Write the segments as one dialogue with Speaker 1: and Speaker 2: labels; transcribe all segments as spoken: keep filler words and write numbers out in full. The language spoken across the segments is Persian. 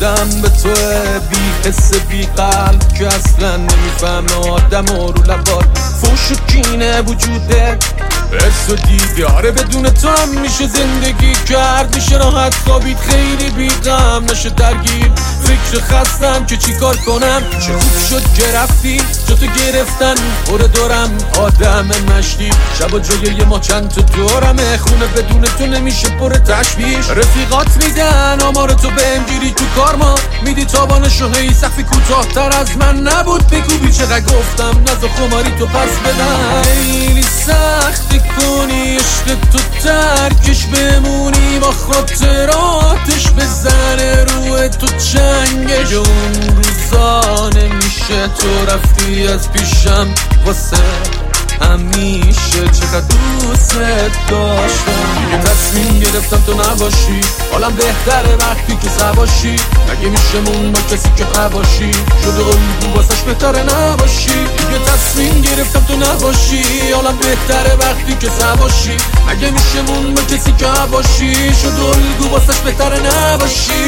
Speaker 1: عشقم به تو بی حس بی قلب که اصلا نمیفهمه آدم رو لبات فوش و کینه وجوده حس و دیداره بدون تو هم میشه زندگی کرد میشه راحت خوابید خیلی بی غم نشه درگیر فکر خستم که چی کار کنم چه خوب شد که رفتی جا تو گرفتن پر دورم آدم مشتی شبا جای یه ما چند تا دورمه خونه بدون تو نمیشه پر تشویش رفیقات میدن آمار تو بهم گیری تو کار ما میدی تابانشو هی سقفی کوتاه‌تر از من نبود بگو چقدر گفتم نزا خماری تو پس بدن خیلی سختی کنی عشق تو ترکش بمونی با خاطراتش بزنه روی تو چنگش اون روزا نمیشه تو رفتی از پیشم واسه همیشه چقدر دوست داشتم دیگه تصمیم گرفتم تو نباشی حالم بهتره وقتی که سباشی مگه میشه مون با کسی که قباشی شده الگو واسش بهتره نباشی دیگه تصمیم گرفتم تو نباشی حالم بهتره وقتی که سباشی مگه میشه مون با کسی که قباشی شده الگو واسش بهتره نباشی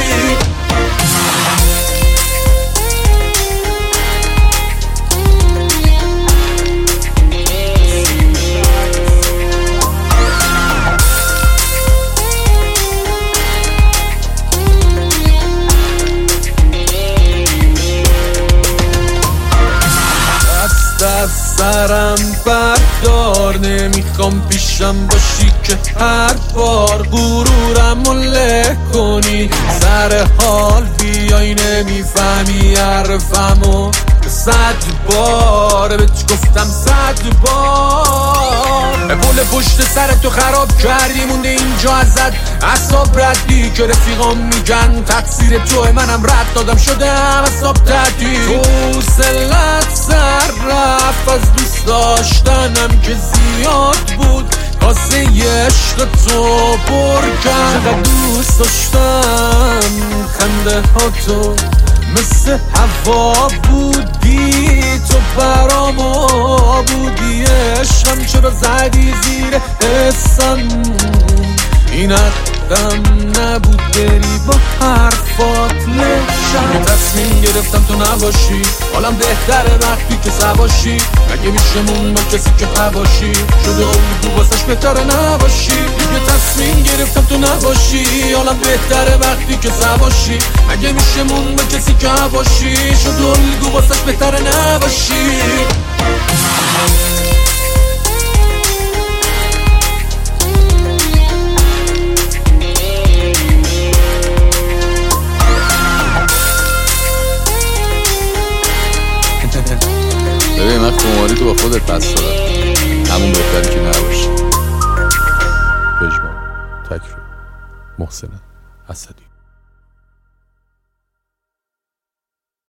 Speaker 1: از سرم بردار نمیخوام پیشم باشی که هر بار غرورم له کنی سر حال بیای نمیفهمی حرفمو صد بار بهت گفتم صد بار پول پشت سر تو خراب کردی مونده اینجا ازت اعصاب ردی که رفیقام میگن تقصیر توه منم رد دادم شدم اعصاب تعدی تو سلت سر رفت از دوست داشتنم که زیاد بود کاسه عشق تو پر کرد چقدر دوست داشتم خنده ها تو مثل هوا بودی تو برامو بودی عشقم چرا زدی زیر حسم این حقم نبود بری با حرفات لشم تصمیم گرفتم تو نباشی حالم بهتره وقتی که سباشی مگه میشه مون با کسی که قباشی شده الگو واسش بهتره نباشی دیگه تصمیم گرفتم تو نباشی حالم بهتره وقتی که سباشی مگه میشه مون با کسی که قباشی شده الگو واسش بهتره نباشی
Speaker 2: ببین من خماری تو با خودت پس دادم همون بهتری که نباشی. پژمان تکرو محسن اسدی.